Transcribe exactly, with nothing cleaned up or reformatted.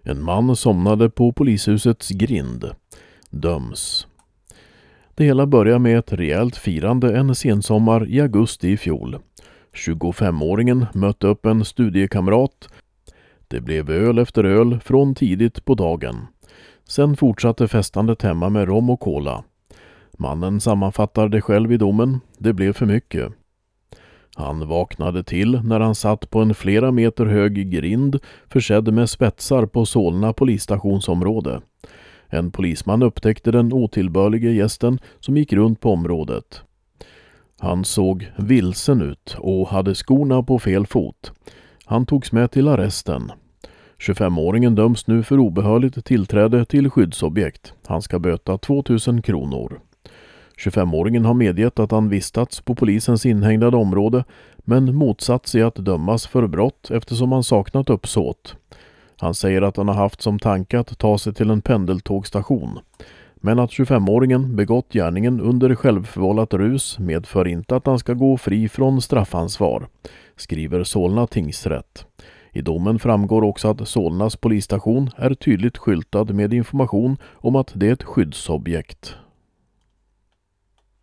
En man somnade på polishusets grind. Döms. Det hela börjar med ett rejält firande en sensommar i augusti i fjol. tjugofemåringen mötte upp en studiekamrat. Det blev öl efter öl från tidigt på dagen. Sen fortsatte festandet hemma med rom och cola. Mannen sammanfattar det själv i domen. Det blev för mycket. Han vaknade till när han satt på en flera meter hög grind försedd med spetsar på Solna polisstationsområde. En polisman upptäckte den otillbörlige gästen som gick runt på området. Han såg vilsen ut och hade skorna på fel fot. Han togs med till arresten. tjugofemåringen döms nu för obehörligt tillträde till skyddsobjekt. Han ska böta tvåtusen kronor. tjugofemåringen har medgett att han vistats på polisens inhägnade område men motsatt sig att dömas för brott eftersom han saknat uppsåt. Han säger att han har haft som tanke att ta sig till en pendeltågstation. Men att tjugofemåringen begått gärningen under självförvållat rus medför inte att han ska gå fri från straffansvar, skriver Solna tingsrätt. I domen framgår också att Solnas polisstation är tydligt skyltad med information om att det är ett skyddsobjekt.